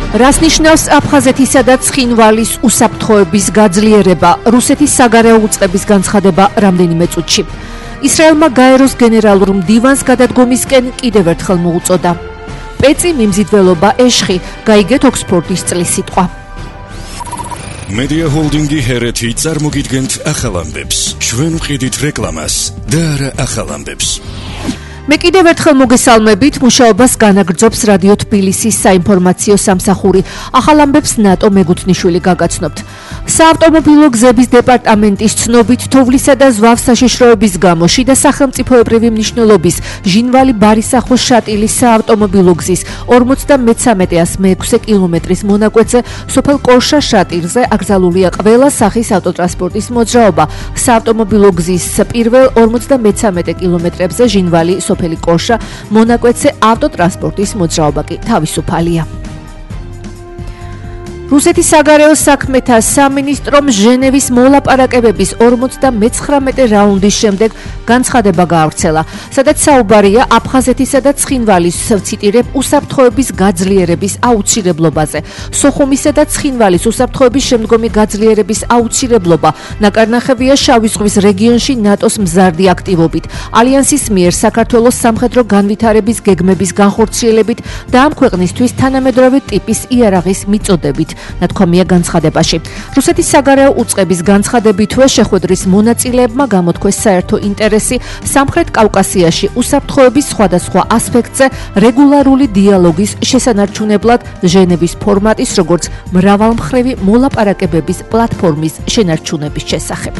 რას ნიშნავს აფხაზეთისა და ცხინვალის უსაფრთხოების გაძლიერება, რუსეთის საგარეო უწყების განცხადება რამდენიმე წუთში. ისრაელმა გაეროს გენერალურ მდივანს გადადგომისკენ კიდევ ერთხელ მოუწოდა. პეწი მიმზიდველობა ეშხი, გაიგეთ ოქსფორდის წლის სიტყვა. Media Holdingi Hereti წარმოგიდგენთ ახალ ამბებს. ჩვენ ვყიდით რეკლამას და არა ახალ ამბებს. მე კიდევ ერთხელ მოგესალმებით, მუშაობას განაგრძობს რადიო თბილისის საინფორმაციო სამსახური. ახალ ამბებს ნატო მეგუთნიშვილი გაგაცნობთ. საავტომობილო გზების დეპარტამენტის ცნობით, თოვლისა და ზვავ საშიშროების გამო შიდა სახელმწიფოებრივი მნიშვნელობის ჟინვალი-ბარისახოს შატილის საავტომობილო გზის 53-6 კილომეტრის მონაკვეთზე სოფელ კორშა შატილზე აკრძალულია ყველა სახის ავტოტრანსპორტის მოძრაობა. საავტომობილო გზის პირველ 53 კილომეტრებზე ჟინვალი სოფელი კორშა მონაკვეთზე ავტოტრანსპორტის მოძრაობა კი თავისუფალია. რუსეთის საგარეო საქმეთა სამინისტრომ ჟენევის მოლაპარაკებების 59 რაუნდის შემდეგ განცხადება გაავრცელა, სადაც საუბარია აფხაზეთისა და ცხინვალის ციტირებ უსაფრთხოების გაძლიერების აუცილებლობაზე. სოხუმისა და ცხინვალის უსაფრთხოების შემდგომი გაძლიერების აუცილებლობა ნაკარნახებია შავი ზღვის რეგიონში ნატოს მზარდი აქტივობით, ალიანსის მიერ საქართველოს სამხედრო განვითარების გეგმების განხორციელებით და ამ ქვეყნისთვის თანამედროვე ტიპის იარაღის მიწოდებით. ნათქვამია განცხადებაში. რუსეთის საგარეო უწყების განცხადებითვე შეხვედრის მონაწილეებმა გამოთქვეს საერთო ინტერესი სამხრეთ კავკასიაში უსაფრთხოების სხვადასხვა ასპექტზე რეგულარული დიალოგის შესანარჩუნებლად ჟენევის ფორმატის როგორც მრავალმხრივი მოლაპარაკებების პლატფორმის შენარჩუნების შესახებ.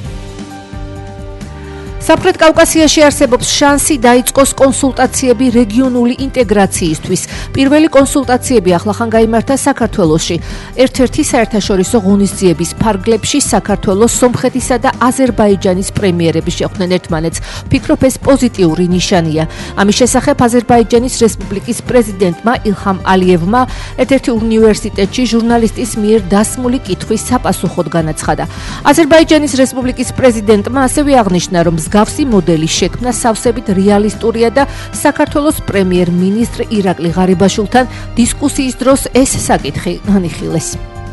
სამხრეთ კავკასიაში არსებობს შანსი დაიწყოს კონსულტაციები რეგიონული ინტეგრაციისთვის. პირველი კონსულტაციები ახლახან გაიმართა საქართველოში. ერთ-ერთი საერთაშორისო ღონისძიების ფარგლებში საქართველოს, სომხეთისა და აზერბაიჯანის პრემიერები შეხვდნენ ერთმანეთს. ვფიქრობ, ეს პოზიტიური ნიშანია. ამის შესახებ აზერბაიჯანის რესპუბლიკის პრეზიდენტმა ილჰამ ალიევმა ერთ-ერთი უნივერსიტეტში ჟურნალისტის მიერ დასმული კითხვის საპასუხოდ განაცხადა. აზერბაიჯანის რესპუბლიკის პრეზიდენტმა ასევე აღნიშნა, რომ მსგავსი მოდელის შექმნა სავსებით რეალისტურია და საქართველოს პრემიერ-მინისტრ ირაკლი ღარიბაშვილთან დისკუსიის დროს ეს საკითხი განიხილეს.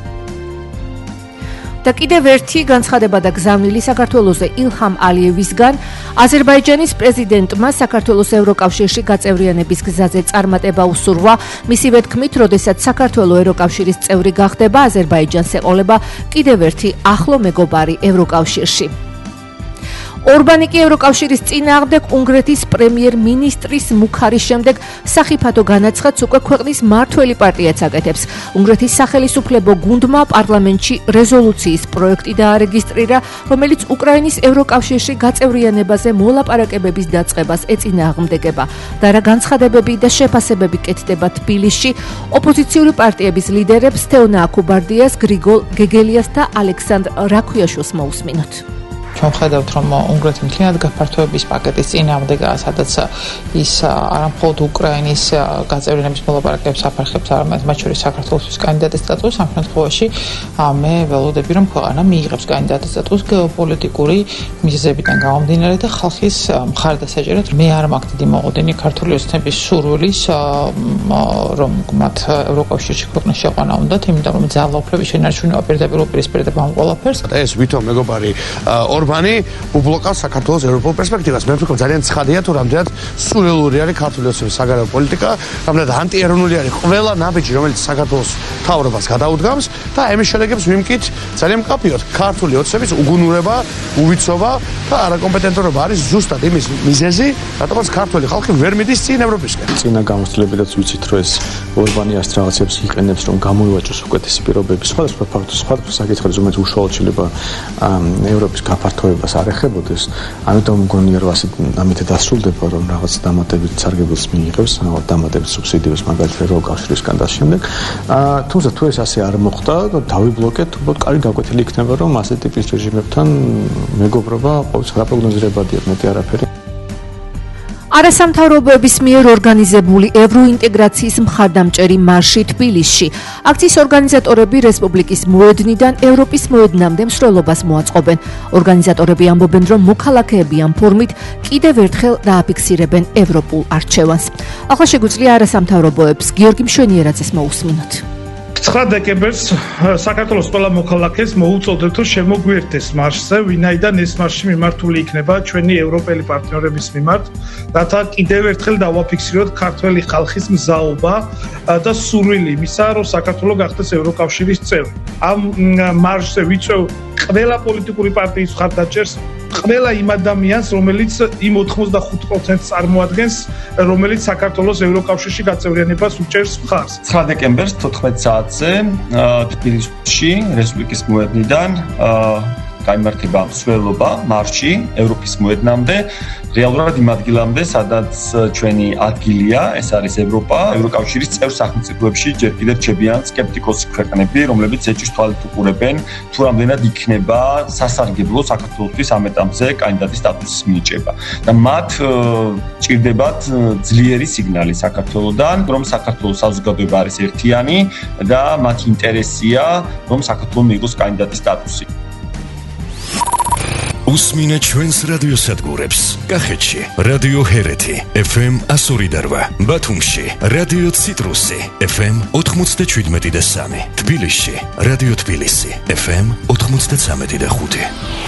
და კიდევ ერთი განცხადება და გზავნილი საქართველოზე ილჰამ ალიევისგან, აზერბაიჯანის პრეზიდენტმა საქართველოს ევროკავშირში გაწევრიანების გზაზე წარმატება უსურვა. მისივე თქმით, როდესაც საქართველო ევროკავშირის წევრი გახდება, აზერბაიჯანს ეყოლება კიდევ ერთი ახლო მეგობარი ევროკავშირში. ორბანი კი ევროკავშირის წინააღმდეგ უნგრეთის პრემიერ-მინისტრის მუქარის შემდეგ სახიფათო განაცხადს უკვე ქვეყნის მმართველი პარტიაც აკეთებს. უნგრეთის სახელისუფლებო გუნდმა პარლამენტში რეზოლუციის პროექტი დაარეგისტრირა, რომელიც უკრაინის ევროკავშირში გაწევრიანებაზე მოლაპარაკებების დაწყებას ეწინააღმდეგება. და რა განცხადებები და შეფასებები კეთდება თბილისში ოპოზიციური პარტიების ლიდერებს თეონა აქუბარდიას, გრიგოლ გეგელიას და ალექსანდრ რაქვიაშვილს მოусმინოთ. ჩვენ ხედავთ, რომ უნგრეთი მთლიანად გაფართოების პაკეტის წინააღმდეგაა, სადაც ის არამხოლოდ უკრაინის გაწევრიანების მოლაპარაკებებს აფერხებს, არამედ მათ შორის საქართველოსთვის კანდიდატის სტატუსს. ამ შემთხვევაში მე ველოდები, რომ ქვეყანა მიიღებს კანდიდატის სტატუსს გეოპოლიტიკური მიზეზებიდან გამომდინარე და ხალხის მხარდასაჭერად. მე არ მაქვს დიდი მოყოლენი ქართული ოცნების სურვილის, რომ მათ ევროკავშირში ქვეყნის შეყვანა უნდათ, იმიტომ რომ ძალაუფლების შენარჩუნება პირდაპირ უპირისპირდება ამ ყველაფერს. ეს ვითომ მეგობარი ორბანი უბლოკავს საქართველოს ევროპულ პერსპექტივას. მე ვფიქრობ, ძალიან ცხადია თუ რამდენად სულელური არის ქართული ოცნების საგარეო პოლიტიკა, რამდენად ანტიეროვნული არის ყველა ნაბიჯი, რომელიც საქართველოს მთავრობას გადაუდგამს და ამის შედეგებს ვიმკით ძალიან მკაფიოდ. ქართული ოცნების უგუნურება, უვიცობა და არაკომპეტენტურობა არის ზუსტად იმის მიზეზი, რატომაც ქართული ხალხი ვერ მიდის წინ ევროპისკენ. წინა გამოცდილებიდანაც ვიცით, რომ ეს ორბანი ასეთ რაღაცებს იყენებს, რომ გამოივაჭოს უკეთესი პირობები, სხვადასხვა ფაქტors, სხვადასხვა საკითხებზე, რომელიც უშუალოდ შეიძლება ევროპის გაფართოებას არ ეხებოდეს. ამიტომ მგონია, რომ ამით დასრულდება, რომ რაღაც დამატებით სარგებელს მიიღებს, დამატებით სუბსიდიებს მაგალითად ევროკავშირისგან და შემდეგ. თუმცა თუ ეს ასე არ მოხდა, დავიბლოკეთ, უბრალოდ კარგი გაკვეთილი იქნება, რომ ასეთ ტიპის რეჟიმებთან მეგობრობა ყოველთვის არაპროგნოზირებადია, მეტი არაფერი. არასამთავრობოების მიერ ორგანიზებული ევროინტეგრაციის მხარდამჭერი მარში თბილისში. აქციის ორგანიზატორები რესპუბლიკის მოედნიდან ევროპის მოედნამდე მსვლელობას მოაწყობენ. ორგანიზატორები ამბობენ, რომ მოქალაქეები ამ ფორმით კიდევ ერთხელ დააფიქსირებენ ევროპულ არჩევანს. ახლა შეგვიძლია არასამთავრობოებს გიორგი მშვენიერაძეს მოусმინოთ. 9 დეკემბერს საქართველოს ყველა მოქალაქეს მოუწოდეთ, რომ შემოგვიერთდეს მარშზე, ვინაიდან ეს მარში მიმართული იქნება ჩვენი ევროპელი პარტნიორების მიმართ, რათა კიდევ ერთხელ დავაფიქსიროთ ქართველი ხალხის მზაობა და სურვილი იმისა, რომ საქართველო გახდეს ევროკავშირის წევრი. ამ მარშზე ვიწვევ ყველა პოლიტიკური პარტიის მხარდაჭერს, ყველა იმ ადამიანს, რომელიც იმ 85% წარმოადგენს, რომელიც საქართველოს ევროკავშირში გაწევრიანებას უჭერს მხარს. 9 დეკემბერს 14 საათზე თბილისში რესპუბლიკის მოედნიდან გამართება მსვლელობა მარში ევროპის მოედნამდე, რეალურად იმ ადგილამდე, სადაც ჩვენი ადგილია, ეს არის ევროპა, ევროკავშირის წევრ სახელმწიფოებში ჯერ კიდევ რჩებიან სკეპტიკოსი ქვეყნები, რომლებიც ეჭვის თვალით უყურებენ, თუ რამდენად იქნება სასარგებლო საქართველოსთვის ამ ეტაპზე კანდიდატის სტატუსის მინიჭება. და მათ ჭირდებათ ძლიერი სიგნალი საქართველოსდან, რომ საქართველოს საზოგადოება არის ერთიანი და მათი ინტერესია, რომ საქართველო მიიღოს კანდიდატის სტატუსი. უსმინე ჩვენს რადიოსადგურებს. კახეთში რადიო ჰერეთი FM 102.8, ბათუმში რადიო ციტრუსი FM 97.3, თბილისში რადიო თბილისი FM 93.5.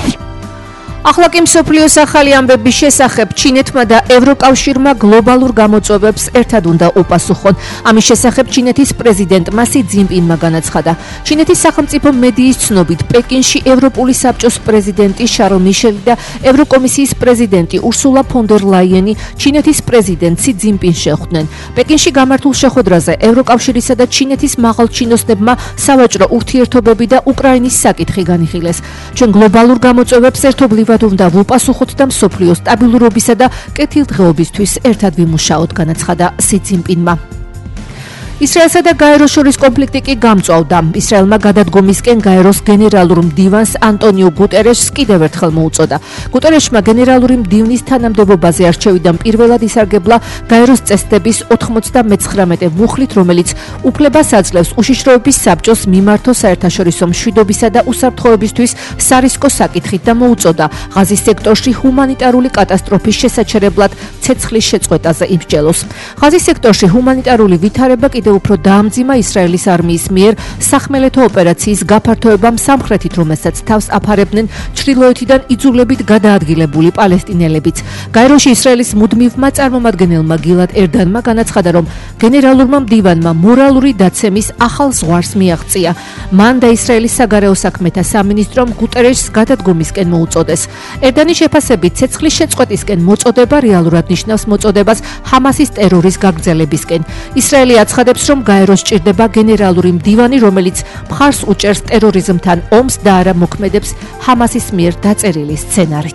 ახლა კი მსოფლიოს ახალი ამბების შესახებ ჩინეთმა და ევროკავშირმა გლობალურ გამოწვევებს ერთად უნდა უპასუხონ. ამის შესახებ ჩინეთის პრეზიდენტმა სი ძინპინმა განაცხადა. ჩინეთის სახელმწიფო მედიის ცნობით, პეკინში ევროპული საბჭოს პრეზიდენტი შარლ მიშელი და ევროკომისიის პრეზიდენტი ურსულა ფონ დერ ლაიენი ჩინეთის პრეზიდენტ სი ძინპინს შეხვდნენ. პეკინში გამართულ შეხვედრაზე ევროკავშირისა და ჩინეთის მაღალჩინოსნებმა სავაჭრო ურთიერთობები და უკრაინის საკითხი განიხილეს. ჩვენ გლობალურ გამოწვევებს ერთობლივად უნდა ვუპასუხოთ და მსოფლიოს სტაბილურობისა და კეთილდღეობისთვის ერთად ვიმუშაოთ, განაცხადა სი ძინპინმა. ისრაელსა და გაეროს შორის კონფლიქტი კი გამწვავდა. ისრაელმა გადადგომისკენ გაეროს გენერალურ მდივანს ანტონიო გუტერეშს კიდევ ერთხელ მოუწოდა. გუტერეშმა გენერალური მდივნის თანამდებობაზე არჩევიდან პირველად ისარგებლა გაეროს წესდების 99 მუხლით, რომელიც უფლებას აძლევს უშიშროების საბჭოს მიმართო საერთაშორისო მშვიდობისა და უსაფრთხოებისთვის სარისკო საკითხით და მოუწოდა ღაზის სექტორში ჰუმანიტარული კატასტროფის შესაჩერებლად ცეცხლის შეწყვეტაზე იმსჯელოს. ღაზის სექტორში ჰუმანიტარული ვითარება კიდევ უფრო დაამძიმა ისრაელის არმიის მიერ სახმელეთო ოპერაციის გაფართოებამ სამხრეთით, რომელსაც თავს აფარებდნენ ჩრდილოეთიდან იძულებით გადაადგილებული პალესტინელებიც. გაეროში ისრაელის მუდმივმა წარმომადგენელმა გილად ერდანმა განაცხადა, რომ გენერალურმა მდივანმა მორალური დაცემის ახალ ზღვარს მიაღწია. მან და ისრაელის საგარეო საქმეთა სამინისტრომ გუტერეშს გადადგომისკენ მოუწოდეს. ერდანის შეფასებით ცეცხლის შეწყვეტისკენ მოწოდება რეალურად ნიშნავს მოწოდებას ჰამასის ტერორის გაგრძელებისკენ. ისრაელი აცხადებს, რომ გაეროს ჭირდება გენერალური მდივანი, რომელიც მხარს უჭერს ტერორიზმთან ომს და არა მოქმედებს ჰამასის მიერ დაწერილი სცენარით.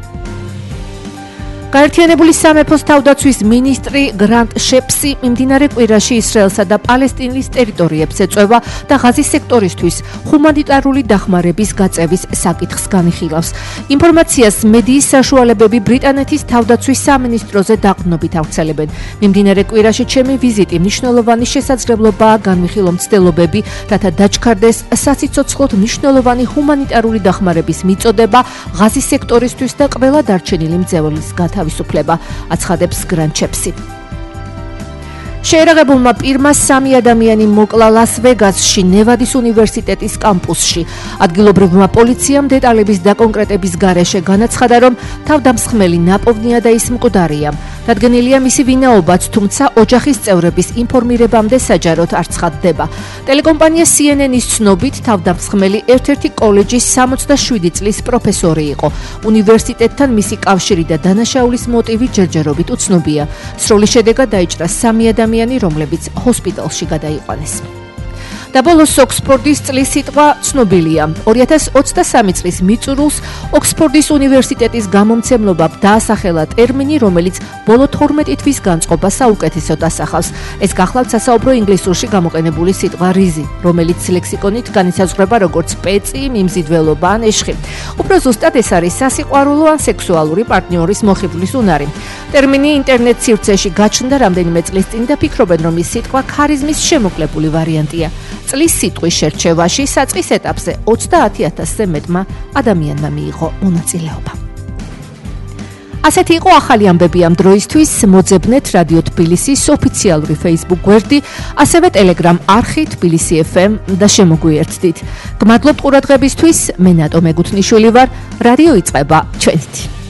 გაერთიანებული სამეფოს თავდაცვის მინისტრი გრანტ შეპსი მიმდინარე კვირაში ისრაელსა და პალესტინის ტერიტორიებს ეწევა და ღაზის სექტორისთვის ჰუმანიტარული დახმარების გაწევის საკითხს განიხილავს. ინფორმაციას მედიის საშუალებები ბრიტანეთის თავდაცვის სამინისტროზე დაყრდნობით ავრცელებენ. მიმდინარე კვირაში ჩემი ვიზიტი მნიშვნელოვანი შესაძლებლობაა განვიხილო მცდელობები, რათა დაჩქარდეს სასიცოცხლოდ მნიშვნელოვანი ჰუმანიტარული დახმარების მიწოდება ღაზის სექტორისთვის და ყველა დარჩენილი მძეველის თავისუფლება, აცხადებს გრანტ შეპსი. შეერაღებულმა პირმა 3 ადამიანი მოკლა ლას-ვეგასში, ნევადის უნივერსიტეტის კამპუსში. ადგილობრივმა პოლიციამ დეტალების დაკონკრეტების გარეშე განაცხადა, რომ თავდამსხმელი ნაპოვნია და ის მკვდარია. დადგენილია მისი ვინაობაც, თუმცა ოჯახის წევრების ინფორმირებამდე საჯაროდ არ ცხადდება. ტელეკომპანია CNN-ის ცნობით, თავდამსხმელი ერთ-ერთი კოლეჯის 67 წლის პროფესორი იყო. უნივერსიტეტთან მისი კავშირი და დანაშაულის მოტივი ჯერჯერობით უცნობია. სროლის შედეგად დაიჭრა 3 ადამიანი, რომლებიც ჰოსპიტალში გადაიყვანეს. და ბოლოს ოქსფორდის წლის სიტყვა ცნობილია. 2023 წლის მიწურულს ოქსფორდის უნივერსიტეტის გამომცემლობამ დაასახელა ტერმინი, რომელიც ბოლო 12 თვის განწყობას საუკეთესოდ ასახავს. ეს გახლავთ სასაუბრო ინგლისურში გამოყენებული სიტყვა რიზი, რომელიც ლექსიკონით განისაზღვრება როგორც პეწი, მიმზიდველობა ან ეშხი. უფრო ზუსტად ეს არის სასიყვარულო ან სექსუალური პარტნიორის მოხიბლის უნარი. ტერმინი ინტერნეტ სივრცეში გაჩნდა რამდენიმე წლის წინ და ფიქრობენ, რომ ის სიტყვა ქარიზმის შემოკლებული ვარიანტია. წლის სიტყვის შერჩევაში საწყის ეტაპზე 30,000-ზე მეტმა ადამიანმა მიიღო მონაწილეობა. ასეთი იყო ახალი ამბები ამ დროისთვის. მოძებნეთ რადიო თბილისის ოფიციალური Facebook გვერდი, ასევე Telegram არხი თბილისი FM და შემოგვიერთდით. გმადლობთ ყურადღებისთვის. მე ნატო მეგუთნიშვილი ვარ. რადიო იწყება ჩვენით.